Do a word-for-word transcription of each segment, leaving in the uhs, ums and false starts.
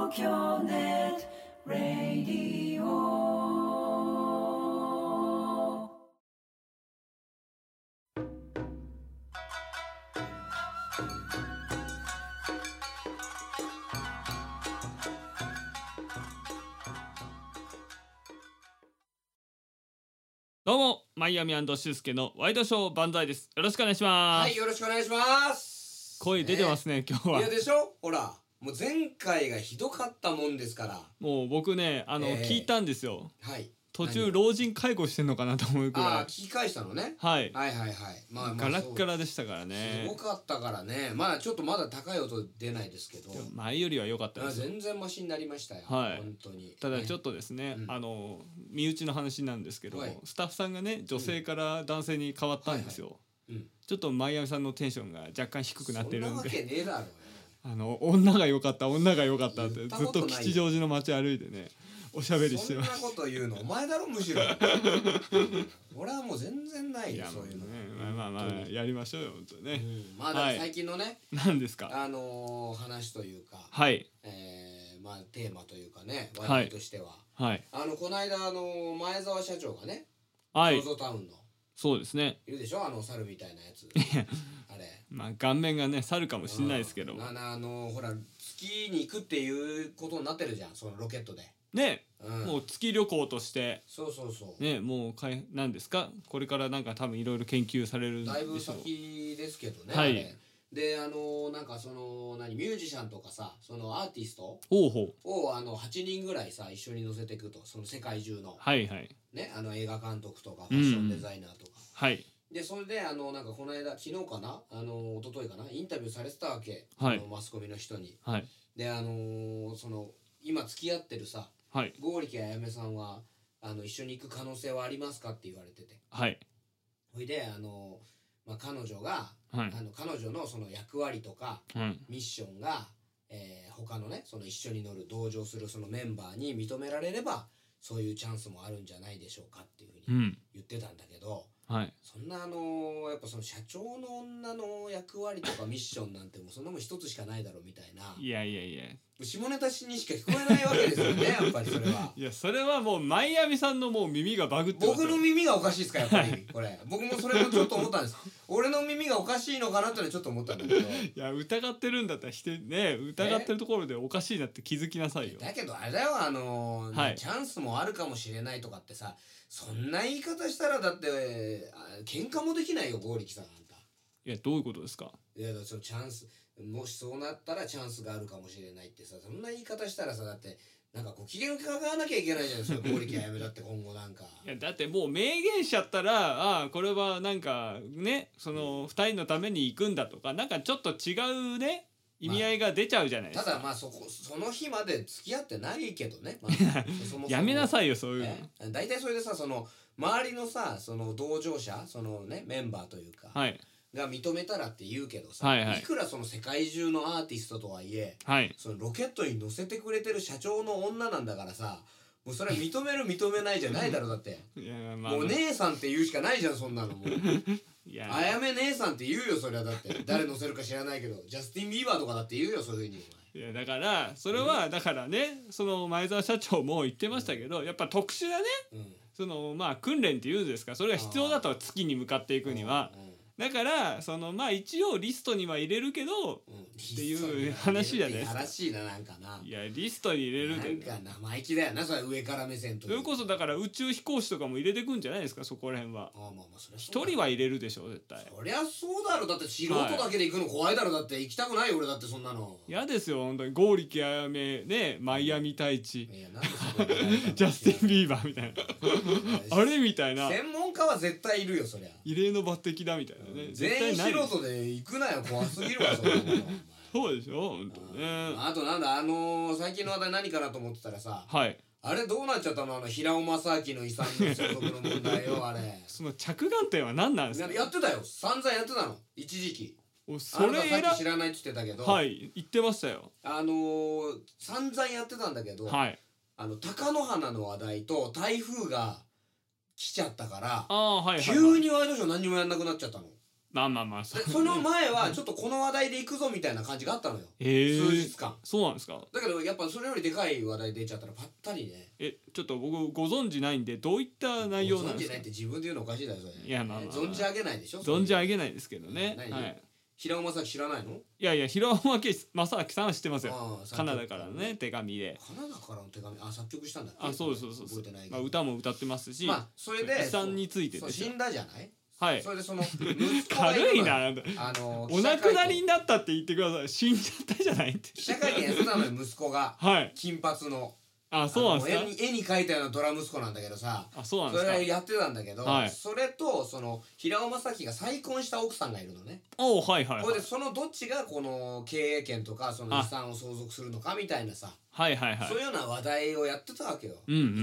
東京ネットラディオ。 どうもマイアミ&シュウスケのワイドショー万歳です。よろしくお願いします。 はい、よろしくお願いします。 声出てますね、今日は。 いやでしょ、ほらもう前回がひどかったもんですから。 もう僕ねあの、えー、聞いたんですよ。 はい。 途中老人介護してんのかなと思うくらい。 ああ、聞き返したのね。 はい。 はいはいはい。 まあまあガラッガラでしたからね。 すごかったからね。まあちょっとまだ高い音出ないですけど。 前よりは良かったです。 全然マシになりましたよ。 はい。 本当に。 ただちょっとですね、うん、あの身内の話なんですけど、はい、スタッフさんがね女性から男性に変わったんですよ。うんはいはい、うん、ちょっとマイアミさんのテンションが若干低くなってるんで。 そんなわけねえだろ。 あの女が良かった女が良かったってずっと吉祥寺の街歩いてねおしゃべりしてます。 そんなこと言うのお前だろむしろ。俺はもう全然ないよそういうの。 ね、まあまあまあやりましょうよ本当ね。 うん、まあだ最近のね、 何ですか。 あのー、話というか、 はい。 えー、まあテーマというかね話題としては、 はい。 あのこの間あのー、前澤社長がね、 はい。 ゾゾタウンの。 そうですね。 いるでしょあの猿みたいなやつ。あれ。 まあ顔面がね猿かもしれないですけど。 あのあのー、ほら月に行くっていうことになってるじゃんそのロケットで。 ね、うん、もう月旅行としてそうそうそうねもうかいなんですかこれからなんか多分いろいろ研究されるんでしょう。 だいぶ先ですけどね。 はい。 であのー、なんかその何ミュージシャンとかさそのアーティストをあのはちにんぐらいさ一緒に乗せていくとその世界中のはいはいねあの映画監督とかファッションデザイナーとか、うん、 はいでそれであのなんかこの間昨日かなあの一昨日かなインタビューされてたわけ、 はい、 あのマスコミの人に。 はい、 であのー、その今付き合ってるさはい、 剛力彩芽さんはあの一緒に行く可能性はありますかって言われてて、 はい、 ほいであの、まあ、彼女が、 はい、 あの彼女のその役割とか、 はい、 ミッションが、えー、他のねその一緒に乗る同乗するそのメンバーに認められればそういうチャンスもあるんじゃないでしょうかっていうふうに言ってたんだけど、 うん、はい、 そんなあのー、やっぱその社長の女の役割とかミッションなんてもうそんなもん一つしかないだろうみたいな。 いやいやいや下ネタしにしか聞こえないわけですよねやっぱりそれは。 いやそれはもうマイアミさんのもう耳がバグってますよ。 僕の耳がおかしいですかやっぱりこれ。僕もそれもちょっと思ったんです。俺の耳がおかしいのかなってのはちょっと思ったんだけど。いや疑ってるんだったらしてね疑ってるところでおかしいなって気づきなさいよ。 だけどあれだよあのーはい、 チャンスもあるかもしれないとかってさそんな言い方したらだって喧嘩もできないよ剛力さんあんた。 いやどういうことですか。 いやだそのチャンスもしそうなったらチャンスがあるかもしれないってさそんな言い方したらさだってなんかこう機嫌を伺わなきゃいけないじゃないですか剛力彩芽だって今後なんか。 いやだってもう明言しちゃったらああこれはなんかねそのふたりのために行くんだとかなんかちょっと違うね意味合いが出ちゃうじゃないですか。 まあ、ただまあそこその日まで付き合ってないけどね、まあ、 そもそもやめなさいよそういうの。大体それでさその周りのさその同乗者そのねメンバーというか、 はい、 が認めたらって言うけどさ、 はいはい、 いくらその世界中のアーティストとはいえ、 はい、 そのロケットに乗せてくれてる社長の女なんだからさもうそれは認める認めないじゃないだろだっていや、まあ、もう姉さんって言うしかないじゃんそんなのもういやあやめ姉さんって言うよそれはだって誰乗せるか知らないけどジャスティン・ビーバーとかだって言うよそういうふうに。 いやだからそれはだからねその前澤社長も言ってましたけどやっぱ特殊なね、うん、そのまあ訓練っていうんですかそれが必要だと月に向かっていくには。だからそのまあ一応リストには入れるけど、うん、っていう話じゃないですか。 らしいななんかな。 いやリストに入れるでなんか生意気だよなそれ上から目線という。 それこそだから宇宙飛行士とかも入れてくんじゃないですかそこら辺は。 ああまあまあそれ一人は入れるでしょ絶対。 そりゃそうだろだって素人だけで行くの怖いだろだって行きたくないよ俺だってそんなの。 嫌ですよ本当に剛力彩芽ねマイアミ太一。 いやなんでそこにジャスティン・ビーバーみたいなあれみたいな。 専門家は絶対いるよそりゃ。 異例の抜擢だみたいなね。 全員素人で行くなよ怖すぎるわそんなの。 そうでしょ本当ね。 あとなんだあのー、最近の話題何かなと思ってたらさ、 はい、 あれどうなっちゃったのあの平尾正明の遺産の相続の問題よあれ。 その着眼点は何なんですか。 やってたよ散々やってたの一時期。 おそれあなたさっき知らないって言ってたけどはい言ってましたよ。 あのー、散々やってたんだけど、 はい、 あの貴乃花の話題と台風が来ちゃったから、 あ、はいはいはい、 急にワイドショー何にもやんなくなっちゃったの。 まあまあまあそ,、その前はちょっとこの話題でいくぞみたいな感じがあったのよ、 えー、 数日間。 そうなんですか。 だけどやっぱそれよりでかい話題出ちゃったらぱったりね。 えちょっと僕ご存知ないんでどういった内容なんですか。 存じないって自分で言うのおかしいだよそれ。 いやまあまあ、まあ、 存じ上げないでしょ。 存じ上げないですけどね、 何、 はい、 平尾正明知らないの。 いやいや平尾正明さんは知ってますよ。カナダからのね手紙で。 カナダからの手紙、あ作曲したんだっけ。 あそうそうそうそう、 覚えてないけど、 まあ、歌も歌ってますし、 まあそれで遺産についてそう死んだじゃない。 はい、 それでその息子が軽いな。 あのお亡くなりになったって言ってください。死んじゃったじゃないって。 記者会見やってたのよ息子が。 はい。 金髪の。 あ、そうなんですか。 絵に絵に描いたようなドラ息子なんだけどさ。 あ、そうなんですか。 それやってたんだけど、 はい、 それとその平尾正明が再婚した奥さんがいるのね。 おはいはい、はい。 これでそのどっちがこの経営権とかその遺産を相続するのかみたいなさ。 はいはいはい。 そういうような話題をやってたわけよ。 うんうんうん。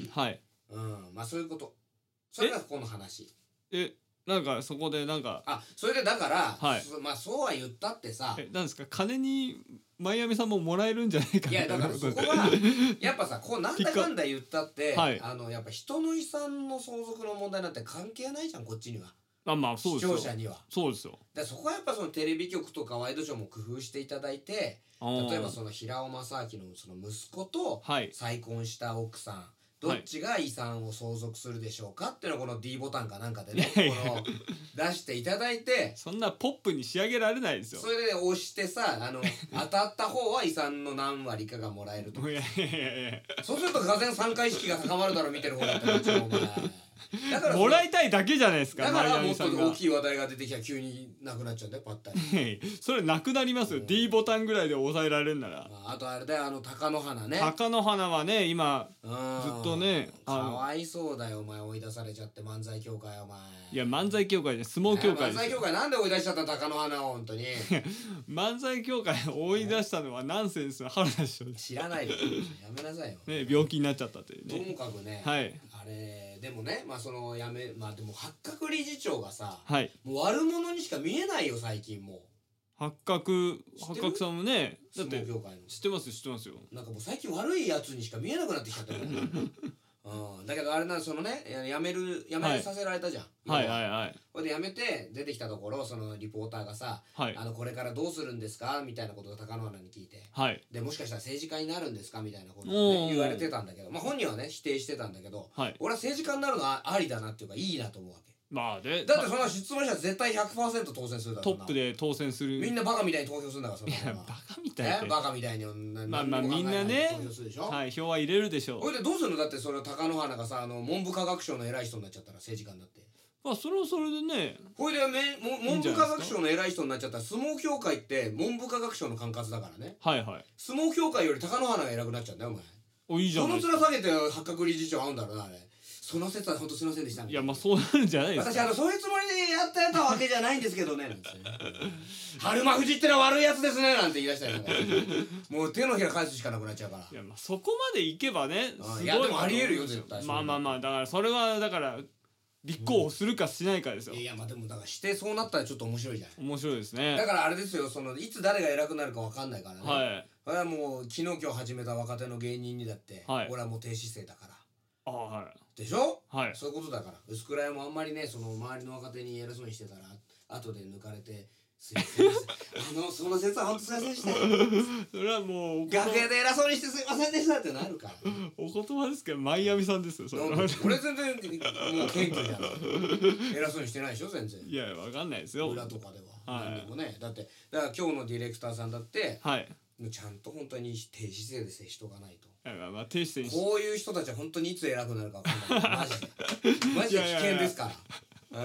はい。 うん、まあそういうこと。それがこの話。 え。なんかそこでなんかあそれでだから、 はい、 まあそうは言ったってさえなんですか金にマイアミさんももらえるんじゃないかいやだからそこがやっぱさこうなんだかんだ言ったって、はい、あのやっぱ人の遺産の相続の問題なんて関係ないじゃんこっちには。 あまあそうですよ。 視聴者にはそうですよ。 だそこはやっぱそのテレビ局とかワイドショーも工夫していただいて例えばその平尾正明のその息子と再婚した奥さん、はいどっちが遺産を相続するでしょうかっていうのをこの D ボタンかなんかでねこの出していただいてそんなポップに仕上げられないですよ。 それで押してさあの当たった方は遺産の何割かがもらえると。いやいやいやいやそうするとがぜん参加意識が高まるだろう見てる方だったらお前だからもらいたいだけじゃないですか。 だからもっと大きい話題が出てきたら急になくなっちゃうんだよパッタリそれなくなりますよ、うん、D ボタンぐらいで抑えられるなら。 あとあれだよあの鷹の花ね。 鷹の花はね今ずっとねかわいそうだよお前追い出されちゃって漫才協会お前。 いや漫才協会で相撲協会です。漫才協会なんで追い出しちゃった鷹の花を本当に漫才協会追い出したのはナンセンスの原田師匠です。 知らないよやめなさいよ、 ね、病気になっちゃったというね。 ともかくね、 はい、 あれでもねまあそのやめまあでも八角理事長がさ、 はい、 もう悪者にしか見えないよ最近もう。 八角八角さんもねだって相撲協会の知ってます知ってますよ。 なんかもう最近悪いやつにしか見えなくなってきちゃったようん、だけどあれなそのねやめるやめさせられたじゃん、 はい、はいはいはい。 これでやめて出てきたところそのリポーターがさ、はい、あのこれからどうするんですかみたいなことを貴乃花に聞いて、はい、でもしかしたら政治家になるんですかみたいなことを、ね、言われてたんだけど、まあ、本人はね否定してたんだけど、はい、俺は政治家になるのはありだなっていうかいいなと思うわけ。まあね、だってそんな質問者絶対 ひゃくパーセント 当選するだろうな。 トップで当選するみんなバカみたいに投票するんだからそんな。いやバカみたいにバカみたいにまあまあみんなねはい票は入れるでしょう。 これでどうするのだってそれ貴乃花がさあの文部科学省の偉い人になっちゃったら政治家になってまあそれはそれでねこれで文部科学省の偉い人になっちゃったら相撲協会って文部科学省の管轄だからね。はいはい相撲協会より貴乃花が偉くなっちゃうんだよお前。おいいじゃん。その面下げて八角理事長合うんだろうなあれ。その説は本当すいませんでした。 いやまあそうなるんじゃないですか。 私あのそういうつもりでやったやったわけじゃないんですけどねなんて春馬富士ってのは悪いやつですねなんて言い出したりとかもう手のひら返すしかなくなっちゃうから。いやまあそこまでいけばねすごい。いやでもありえるよ絶対。 まあまあまあだからそれはだから立候補するかしないかですよ、うん、 いやまあでもだからしてそうなったらちょっと面白いじゃん。 面白いですね。 だからあれですよそのいつ誰が偉くなるか分かんないからね。はいこれはもう昨日今日始めた若手の芸人にだって、はい、俺はもう低姿勢だからああはいでしょ、はい、そういうことだから薄倉屋もあんまりねその周りの若手に偉そうにしてたら後で抜かれてすいませんあのその説は本当すいませんでしたそれはもう楽屋で偉そうにしてすいませんでしたってなるからお言葉ですけどマイアミさんですよそれは。 俺全然もう謙虚じゃん偉そうにしてないでしょ全然。 いやわかんないですよ裏とかでは、はい、何もねだってだから今日のディレクターさんだって、はい、ちゃんと本当に低姿勢で接しとかないと。 まあまあ低姿勢にこういう人たちは本当にいつ偉くなるか分かんないマジでマジで危険ですからうん、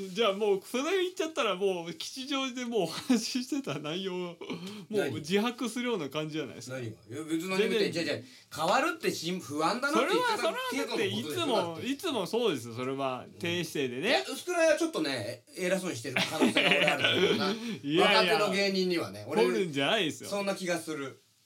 じゃあもうそれ言っちゃったらもう吉祥寺でもうお話ししてた内容をもう自白するような感じじゃないですか。 何がいや別に何も言ってじゃじゃ変わるってし不安だなって言ってたそれはそれはだっていつもいつもそうですよそれは低姿勢でね。 薄倉はちょっとね偉そうにしてる可能性が俺あるんだけどな若手の芸人にはね俺取るんじゃないですよそんな気がする。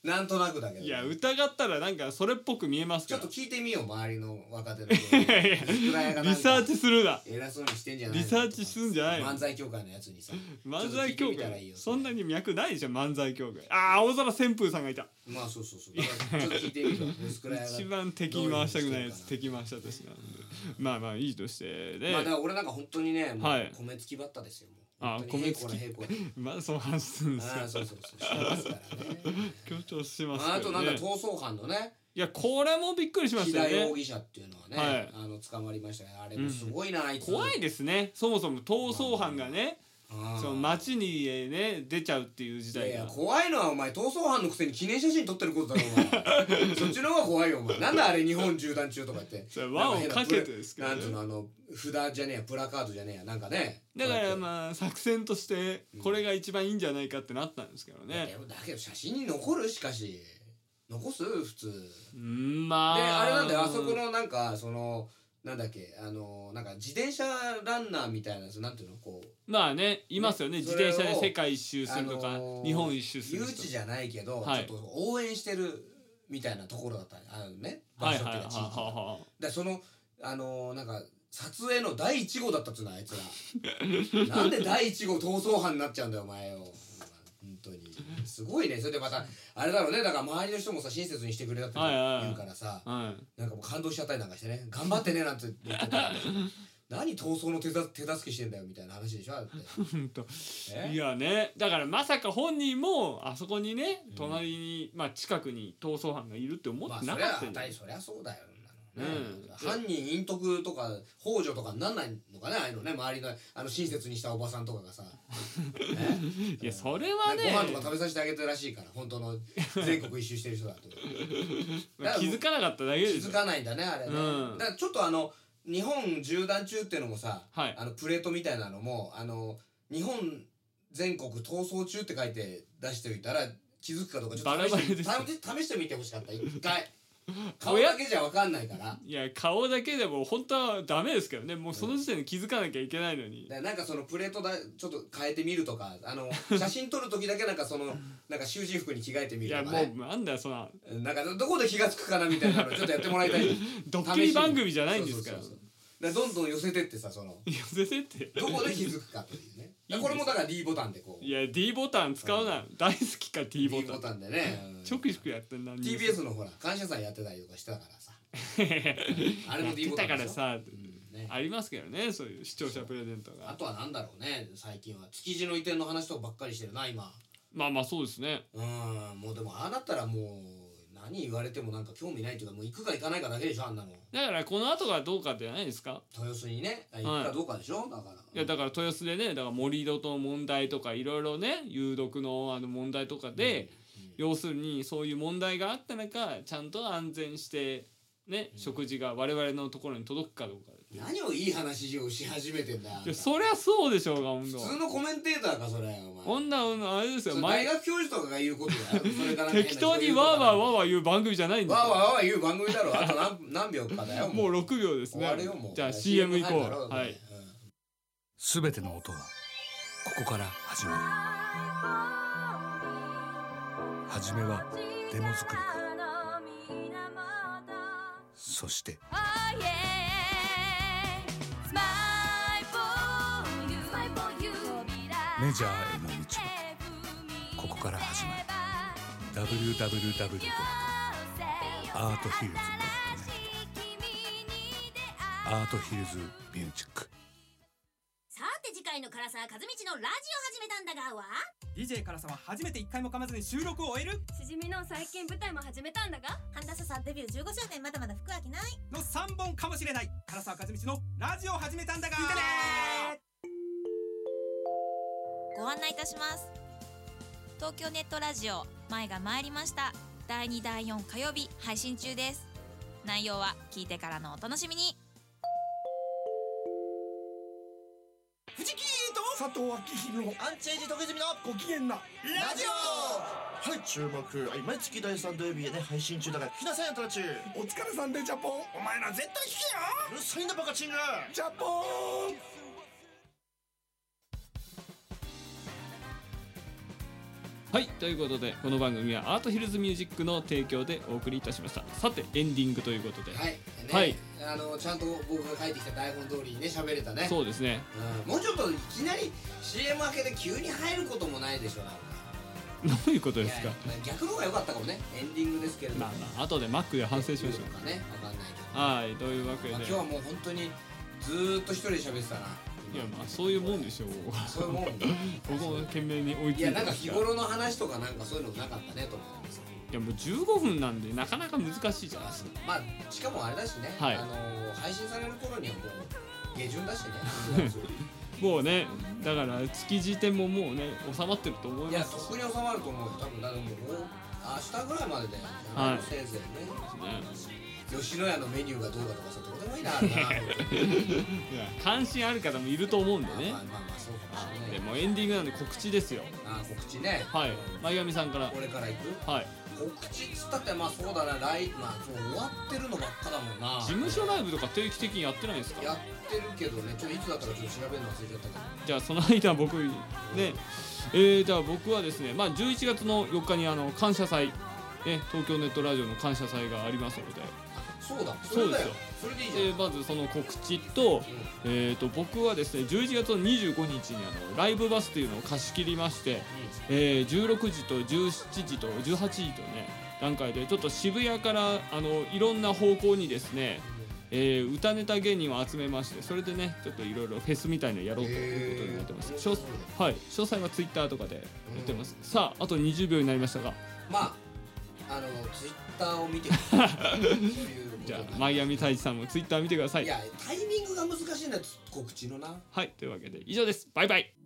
なんとなくだけど、ね、 いや疑ったらなんかそれっぽく見えますから。 ちょっと聞いてみよう周りの若手の人リサーチするな。 偉そうにしてんじゃないリサーチするんじゃないの。 漫才協会のやつにさ漫才協会そんなに脈ないじゃん漫才協会。ああ青空旋風さんがいた。 まあそうそうそうだからちょっと聞いてみる一番敵に回したくないやつ敵回したとしなんでまあまあいいとしてね。 まあだから俺なんか本当にねもう米付きバッタですよ。 ああ米付きまだその話するんですよ。 あそうそうそうしてますからね。 強調しますけどね。 あとなんか逃走犯のねいやこれもびっくりしましたよね。 木田容疑者っていうのはね、はい、あの捕まりましたね。あれもすごいな、うん、あいつ怖いですね。そもそも逃走犯がね、まあ、その街にね出ちゃうっていう時代が。いやいや怖いのはお前逃走犯のくせに記念写真撮ってることだろお前そっちの方が怖いよお前。なんだあれ日本縦断中とかってそれ輪をかけてですけど、ね、 なんつうのあの札じゃねえやプラカードじゃねえやなんかね。 だからまあ作戦としてこれが一番いいんじゃないかってなったんですけどね、 うん、だけど写真に残るしかし残す普通うんまあであれなんだよあそこのなんかそのなんだっけあのなんか自転車ランナーみたいなやつなんていうのこうまあねいますよね。自転車で世界一周するとか、あのー、日本一周する誘致じゃないけど、はい、ちょっと応援してるみたいなところだったあのね場所っていうか地域でそのあのー、なんか撮影のだいいち号だったっつうのあいつらなんでだいいち号逃走犯になっちゃうんだよお前よ本当にすごいね。それでまたあれだろうねだから周りの人もさ親切にしてくれたって言うからさ、はいはいはい、なんかもう感動しちゃったりなんかしてね頑張ってねなんて言ってたら、ね、何逃走の手手助けしてんだよみたいな話でしょだっていやねだからまさか本人もあそこにね隣に、うん、まあ近くに逃走犯がいるって思ってなかったんだよ。 まあそりゃそうだよね、うん、犯人隠匿とか幇助とかなんないのかねああいうのね周りのあの親切にしたおばさんとかがさ、 ね、いやそれはねご飯とか食べさせてあげてるらしいから本当の全国一周してる人だと気づかなかっただけです気づかないんだねあれね、うん、だからちょっとあの日本縦断中っていうのもさ、はい、あのプレートみたいなのもあの日本全国逃走中って書いて出しておいたら気づくかどうかちょっと試して、試してみてほしかった一回顔だけじゃ分かんないから。 いや顔だけでも本当はダメですけどねもうその時点で気づかなきゃいけないのに、 うん、なんかそのプレートだちょっと変えてみるとかあの写真撮る時だけなんかそのなんか囚人服に着替えてみるとか、ね、 いやもうなんだよそんななんかどこで気が付くかなみたいなのちょっとやってもらいたいドッキリ番組じゃないんですから。 そうそうそうそうどんどん寄せてってさその寄せてってどこで気づくかというねこれもだから D ボタンでこういや D ボタン使うな、うん、大好きか D ボタン D ボタンでね、 うん、ちょくちょくやってんなティービーエス のほら感謝祭やってたりとかしてたからさあれも D ボタンでしょだからさ、うんね、ありますけどねそういう視聴者プレゼントが。 あとはなんだろうね最近は築地の移転の話とかばっかりしてるな今。 まあまあそうですねうんもうでもああなったらもう何言われてもなんか興味ないっていうかもう行くか行かないかだけでしょあんなの。 だからこの後がどうかじゃないですか豊洲にね行くかどうかでしょ、はい、だからいやだから豊洲でねだから盛り土と問題とかいろいろね有毒のあの問題とかで、うんうん、要するにそういう問題があった中ちゃんと安全してね、うん、食事が我々のところに届くかどうか。 何をいい話をし始めてんだ。 いやそりゃそうでしょうが普通のコメンテーターかそれお前。 こんなあれですよ大学教授とかが言うことだよそれから適当にわーわーわーわー言う番組じゃないんですよ。 わーわーわー言う番組だろあと 何, 何秒かだよもうろくびょうですね。 終わるよもう。 じゃあ シーエム 行こう。はい。 すべての音はここから始まる。始めはデモ作りかそしてメジャーへの道はここから始まる。 ダブリューダブリューダブリュー ドット アートヒルズ ドット ネット アートヒルズミュージック。 さて次回の唐沢和道のラジオ始めたんだがはディージェー 唐沢初めていっかいも噛まずに収録を終える。 しじみの最近舞台も始めたんだが神田さんデビューじゅうごしゅうねんまだまだ服飽きないのさんぼんかもしれない。唐沢和道のラジオ始めたんだが聞いてねご案内いたします。東京ネットラジオ前が参りました。だいにだいよん火曜日配信中です。内容は聞いてからのお楽しみに。 藤木と佐藤明宏アンチエイジ徳泉のご機嫌なラジオ。はい注目、はい、毎月だいさん土曜日へね配信中だから聞きなさいあんたたち。お疲れさんでジャポンお前ら絶対聞けよ。うるさいんだバカチングジャポン。 はい、ということでこの番組はアートヒルズミュージックの提供でお送りいたしました。さてエンディングということで、 はい、ね、 はい、 あのちゃんと僕が書いてきた台本通りにね喋れたね。 そうですね、 うん、もうちょっといきなり シーエム 明けで急に入ることもないでしょ。なんかどういうことですか。 逆の方が良かったかもね。エンディングですけれども、まあまあ後でマックで反省しましょうかね、わかんないけど。 はい、というわけで、 まあ、今日はもう本当にずーっと一人で喋ってたな。 いや、まあそういうもんでしょう。 そういうもんだ。 僕も懸命に追いついて。 いや、なんか日頃の話とかなんかそういうのなかったねと思うんですよ。 いや、もうじゅうごふんなんでなかなか難しいじゃないですか。 まあしかもあれだしね、 はい、 あのー、配信される頃にはもう下旬だしね。 もうね、だから月時点ももうね収まってると思います。 いや、特に収まると思うよ。多分だからもう明日ぐらいまでで、 はい、 せいぜいね。吉野家のメニューがどうかとかさ、どうでもいいな。あるな。 いや、関心ある方もいると思うんでね。 まあまあまあそうかもしれない。 でもエンディングなんで告知ですよ。 あ、告知ね。 はい。前上さんから。 俺から行く。 はい。 告知っつったってまあそうだな、来まあそう終わってるのばっかだもんな。 事務所ライブとか定期的にやってないんですか。 やってるけどね、ちょっといつだったかちょっと調べるの忘れちゃったけど。 じゃあその間僕ね、えー、じゃあ僕はですね、まあじゅういちがつのよっかにあの感謝祭、ね、東京ネットラジオの感謝祭がありますので。 そうだ、 そうですよ。 それでいいじゃん。 えー、まずその告知と、うん、えーと僕はですねじゅういちがつのにじゅうごにちにあのライブバスというのを貸し切りまして、うん、えー、じゅうろくじとじゅうしちじとじゅうはちじとね段階でちょっと渋谷からあのいろんな方向にですね、うん、えー、歌ネタ芸人を集めまして、それでねちょっといろいろフェスみたいなのやろうということになってます。詳はい、詳細はツイッターとかでやってます。うん、さああとにじゅうびょうになりましたが、 まああのツイッターを見てください。 じゃあマイアミ太一さんもツイッター見てください。 いや、タイミングが難しいんだよ、告知のな。 はい、というわけで以上です。バイバイ。